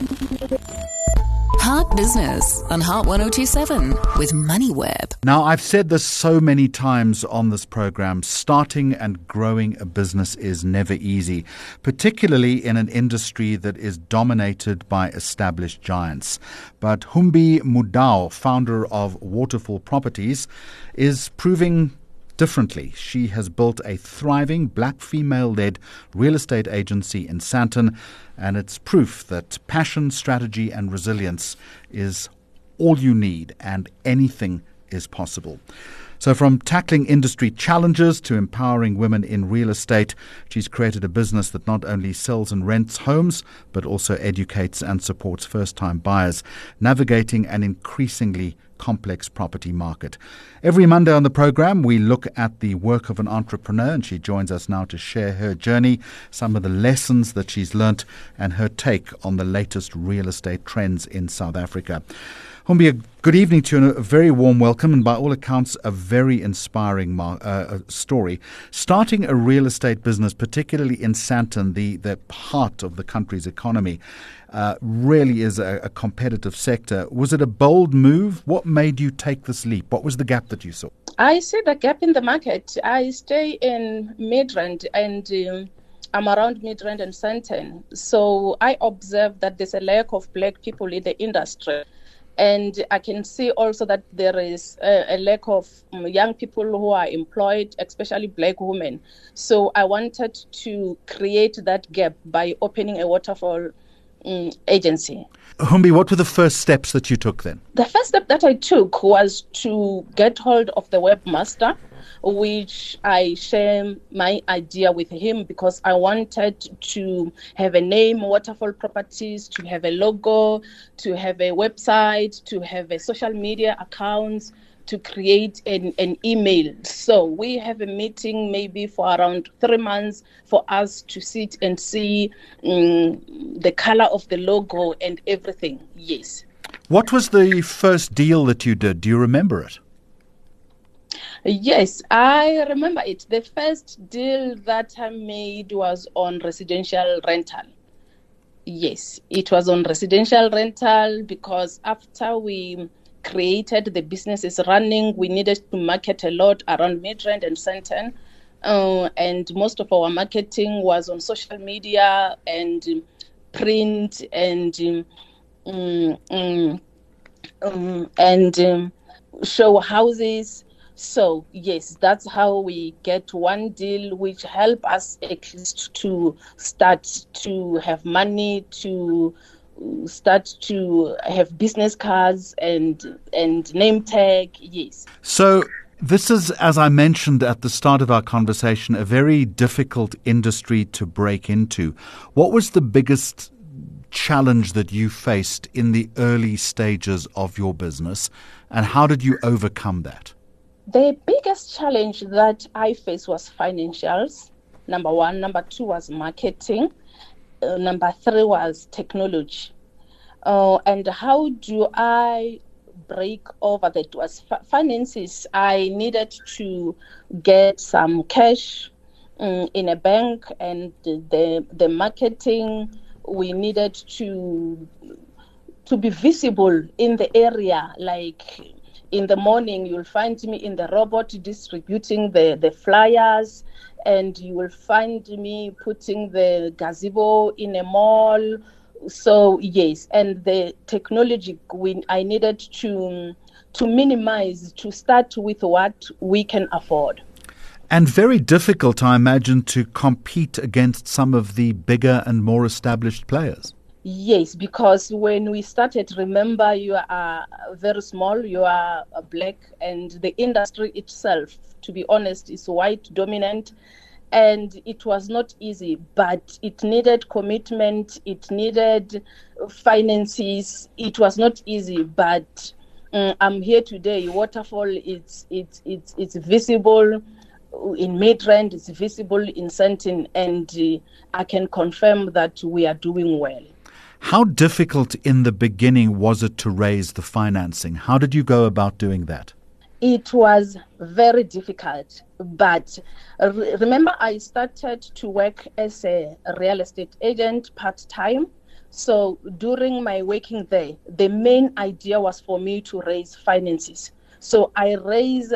Heart Business on Heart 1027 with MoneyWeb. Now, I've said this so many times on this program, starting and growing a business is never easy, particularly in an industry that is dominated by established giants. But Humbi Mudau, founder of Waterfall Properties, is proving differently. She has built a thriving black female-led real estate agency in Sandton, and it's proof that passion, strategy and resilience is all you need and anything is possible. So from tackling industry challenges to empowering women in real estate, she's created a business that not only sells and rents homes, but also educates and supports first-time buyers, navigating an increasingly complex property market. Every Monday on the program, we look at the work of an entrepreneur, and she joins us now to share her journey, some of the lessons that she's learnt, and her take on the latest real estate trends in South Africa. Humbi, a good evening to you and a very warm welcome, and by all accounts, a very inspiring story. Starting a real estate business, particularly in Sandton, the heart of the country's economy, really is a competitive sector. Was it a bold move? What made you take this leap? What was the gap that you saw? I see the gap in the market. I stay in Midrand and I'm around Midrand and Sandton. So I observe that there's a lack of black people in the industry. And I can see also that there is a lack of young people who are employed, especially black women. So I wanted to create that gap by opening a Waterfall agency. Humbi, what were the first steps that you took then? The first step that I took was to get hold of the webmaster, which I share my idea with him because I wanted to have a name, Waterfall Properties, to have a logo, to have a website, to have a social media accounts, to create an email. So we have a meeting maybe for around 3 months for us to sit and see the color of the logo and everything. Yes. What was the first deal that you did? Do you remember it? Yes, I remember it. The first deal that I made was on residential rental. Yes, it was on residential rental because after we created the business is running, we needed to market a lot around Midrand and Sandton. And most of our marketing was on social media and print and show houses. So yes, that's how we get one deal which help us at least to start to have money, to start to have business cards and name tag. Yes. So this is, as I mentioned at the start of our conversation, a very difficult industry to break into. What was the biggest challenge that you faced in the early stages of your business, and how did you overcome that? The biggest challenge that I faced was financials, number one. Number two was marketing. Number three was technology. And how do I break over that? Was finances. I needed to get some cash in a bank, and the marketing, we needed to be visible in the area. Like in the morning, you'll find me in the robot distributing the flyers, and you will find me putting the gazebo in a mall. So yes, and the technology, I needed to minimize, to start with what we can afford. And very difficult, I imagine, to compete against some of the bigger and more established players. Yes, because when we started, remember, you are very small, you are black, and the industry itself, to be honest, is white dominant. And it was not easy, but it needed commitment, it needed finances. It was not easy, but I'm here today. Waterfall, it's visible in Midrand, it's visible in Sandton, and I can confirm that we are doing well. How difficult in the beginning was it to raise the financing? How did you go about doing that? It was very difficult, but remember I started to work as a real estate agent part-time. So during my working there, the main idea was for me to raise finances. So I raise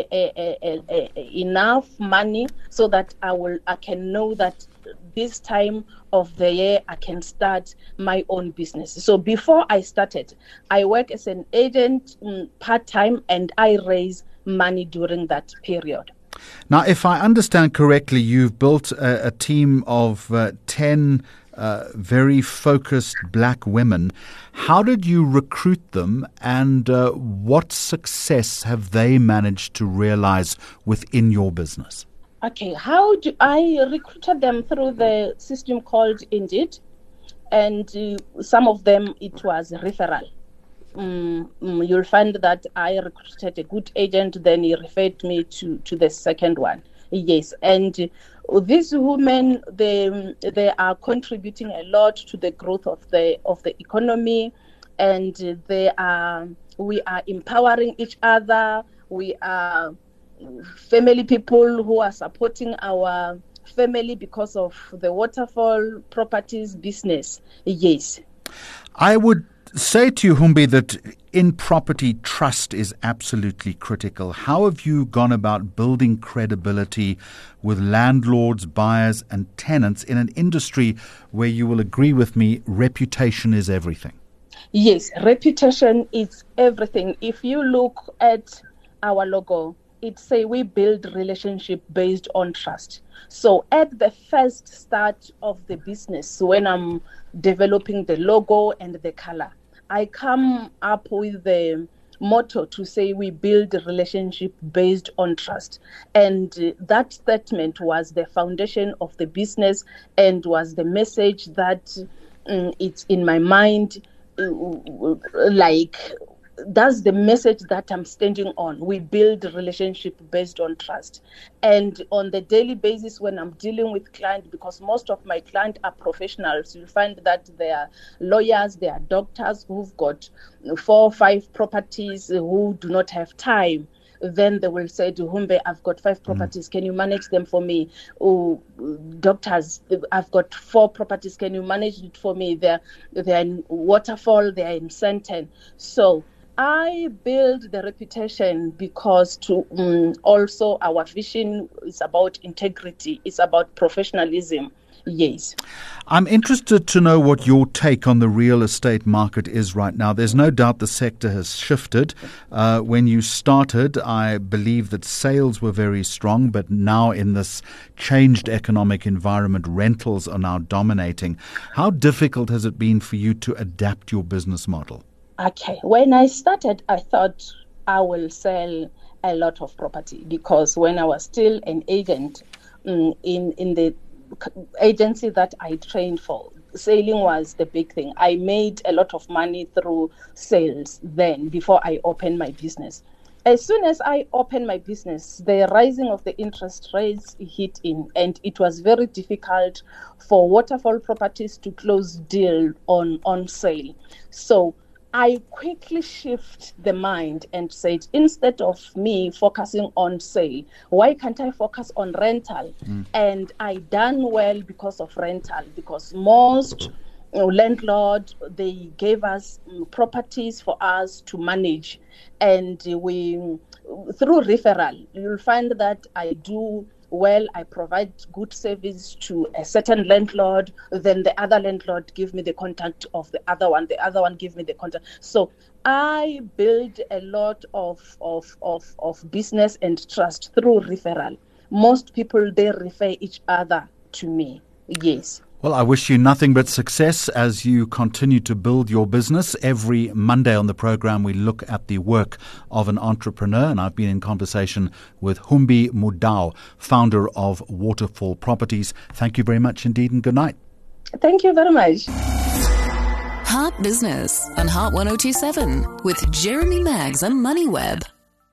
enough money so that I can know that this time of the year I can start my own business. So before I started, I work as an agent part-time, and I raise money during that period. Now, if I understand correctly, you've built a team of 10 very focused black women. How did you recruit them, and what success have they managed to realize within your business? Okay, how do I recruited them? Through the system called Indeed, and some of them it was referral. You'll find that I recruited a good agent, then he referred me to the second one. Yes, and these women, they are contributing a lot to the growth of the economy, and we are empowering each other. We are family people who are supporting our family because of the waterfall properties business. Yes. I would say to you, Humbi, that in property, trust is absolutely critical. How have you gone about building credibility with landlords, buyers and tenants in an industry where you will agree with me, reputation is everything? Yes, reputation is everything. If you look at our logo, it say we build relationship based on trust. So at the first start of the business, when I'm developing the logo and the color, I come up with the motto to say we build a relationship based on trust. And that statement was the foundation of the business and was the message that it's in my mind, that's the message that I'm standing on. We build a relationship based on trust. And on the daily basis, when I'm dealing with clients, because most of my clients are professionals, you'll find that they are lawyers, they are doctors who've got 4 or 5 properties who do not have time. Then they will say to Humbe, I've got 5 properties, can you manage them for me? Oh, doctors, I've got 4 properties, can you manage it for me? They're in Waterfall, they're in Sandton. So I build the reputation because also our vision is about integrity, it's about professionalism. Yes. I'm interested to know what your take on the real estate market is right now. There's no doubt the sector has shifted. When you started, I believe that sales were very strong, but now in this changed economic environment, rentals are now dominating. How difficult has it been for you to adapt your business model? Okay. When I started, I thought I will sell a lot of property because when I was still an agent in the agency that I trained for, selling was the big thing. I made a lot of money through sales then before I opened my business. As soon as I opened my business, the rising of the interest rates hit in, and it was very difficult for Waterfall Properties to close deal on sale. So I quickly shift the mind and said, instead of me focusing on sale, why can't I focus on rental? And I done well because of rental, because most landlord, they gave us properties for us to manage. And we, through referral, you'll find that I do well, I provide good service to a certain landlord, then the other landlord give me the contact of the other one give me the contact. So I build a lot of business and trust through referral. Most people, they refer each other to me. Yes. Well, I wish you nothing but success as you continue to build your business. Every Monday on the program, we look at the work of an entrepreneur, and I've been in conversation with Humbi Mudau, founder of Waterfall Properties. Thank you very much indeed, and good night. Thank you very much. Hot Business on Hot 102.7 with Jeremy Maggs and MoneyWeb.